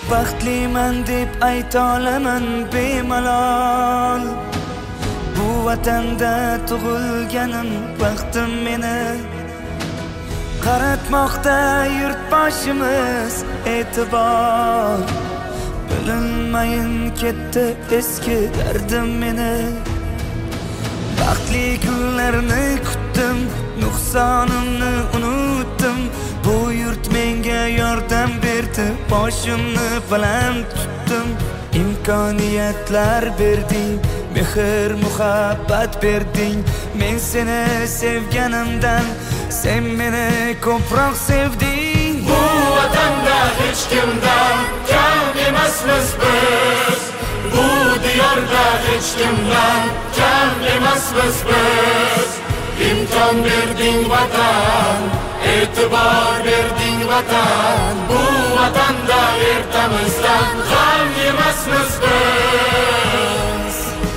Baxtliman deb ayta olaman bemalol. Bu vatanda tug'ilganim baxtim meni qaratmoqda yurtboshimiz e'tibor. Bilinmayin ketdi eski dardim meni. Baxtli kunlarni kutdim, nuqsonimni unutdim. Bu yurt menga yordam berdi, boshimni baland tutdim. İmkoniyatlar berding, mehr muhabbat berding. Men seni sevganimdan sen meni ko'proq sevding. Bu vatanda hech kimdan kam emasmiz biz. Bu diyorda hech kimdan kam emasmiz biz. İmkon berding vatan, e'tibor berding vatan. Bu vatanda ertamizdan g'am emasmiz biz.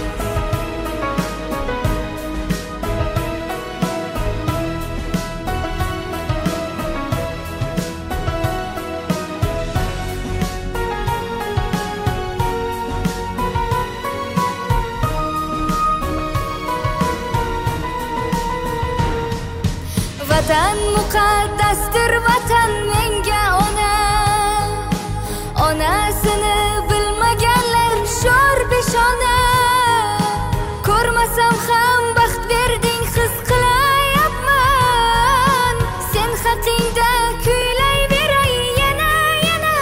Vatan muqaddasdir, vatan menga ona. Onasini bilmaganlar sho'r beshona. Ko'rmasam ham baxt berding, his qilayapman. Sen haqingda kuylayveray yana yana.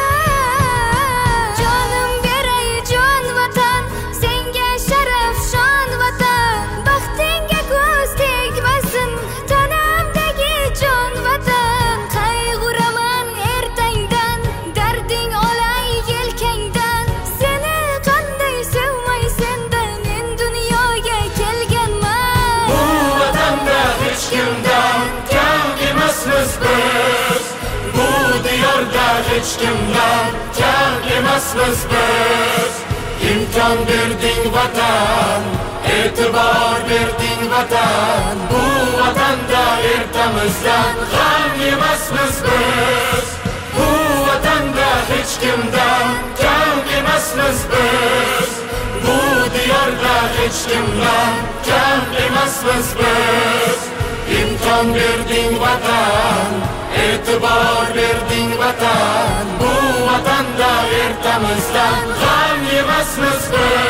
Jonim beray jon vatan, senga sharaf shon vatan. Baxtingga ko'z tegmasin tanamdagi jon vatan. Qayg'uraman ertangdan, darding olay yelkangdan. Seni qanday sevmaysan-da men dunyoga kelganman. Bu vatanda hech kimdan kam emasmiz biz. Bu diyorda hech kimdan kam emasmiz biz. İmkon berding vatan, e'tibor berding vatan. Bu vatanda ertamizdan g'am emasmiz biz. Bu vatanda hech kimdan kam emasmiz biz. Bu diyorda hech kimdan kam emasmiz biz. İmkon berding vatan, e'tibor berding vatan. Bu vatanda ertamizdan g'am emasmiz biz.